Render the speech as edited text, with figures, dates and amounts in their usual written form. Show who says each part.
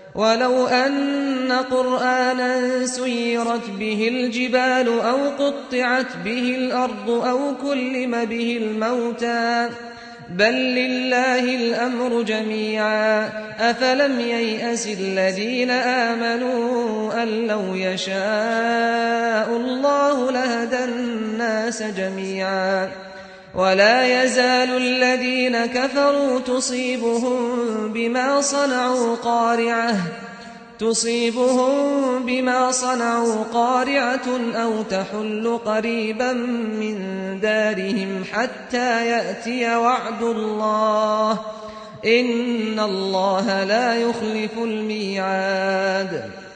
Speaker 1: ولو أن قرآنا سيرت به الجبال أو قطعت به الأرض أو كلم به الموتى بل لله الأمر جميعا أفلم ييأس الذين آمنوا أن لو يشاء الله لهدى الناس جميعا ولا يزال الذين كفروا تصيبهم بما صنعوا قارعة أو تحل قريبا من دارهم حتى يأتي وعد الله إن الله لا يخلف الميعاد